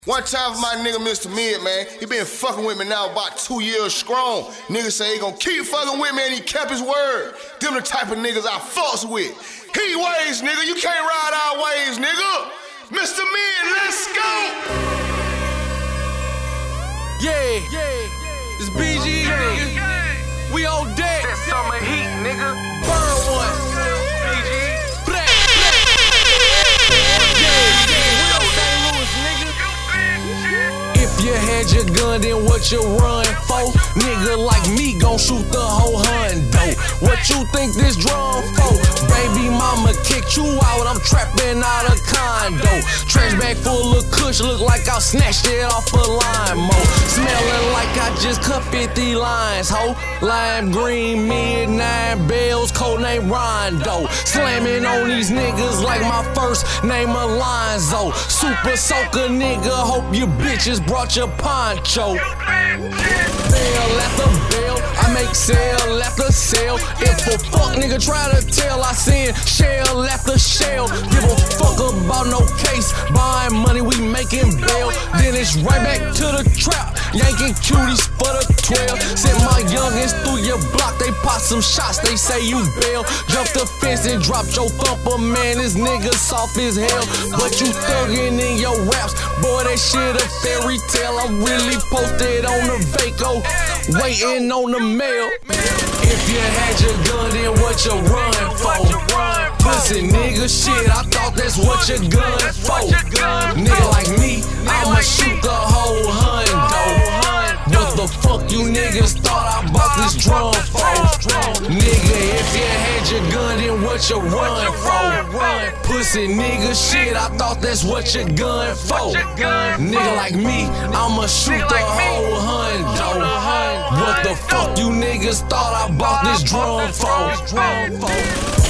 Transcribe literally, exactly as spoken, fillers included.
One time for my nigga Mister Mid, man, he been fucking with me now about two years strong. Nigga say he gon' keep fucking with me and he kept his word. Them the type of niggas I fucks with. He ways, nigga, you can't ride our ways, nigga. Mister Mid, let's go! Yeah, yeah, it's B G, nigga. We on deck. That summer heat, nigga. Burn one. B G. Black, black. Yeah, yeah, we on Saint Louis, nigga. If you had your gun, then what you run for? Nigga like me gon' shoot the whole hundo. What you think this drum for? Baby mama kicked you out, I'm trapping out a condo. Trash bag full of kush, look like I snatched it off a limo. Smelling like I just cut fifty lines, ho. Lime green, midnight bells, code name Rondo. Slamming on these niggas like my first name Alonzo. Super soaker nigga, hope you bitches brought your poncho. Bell after bell, I make sale after sale. If a fuck nigga try to tell, I send shell after shell. Give a fuck about no case, buying money, we making bail. Then it's right back to the trap, yanking cuties for the twelve. Send my youngins through your block, they pop some shots, they say you bail. Jump the fence and drop your thumper, man, this nigga soft as hell. But you thuggin' in your raps, boy, that shit a fairy tale. I'm really posted on the Vaco, waiting on the mail. If you had your gun, then what you run for? Pussy nigga shit, I thought that's what your gun for. Nigga like me, I'ma shoot the whole hundo. What the fuck you niggas thought I bought this drum for? Nigga, if you had your gun, then what you run for? Pussy nigga shit, I thought that's what your gun for. Nigga like me, I'ma shoot the whole hundo. What the fuck you niggas thought I bought this drum for?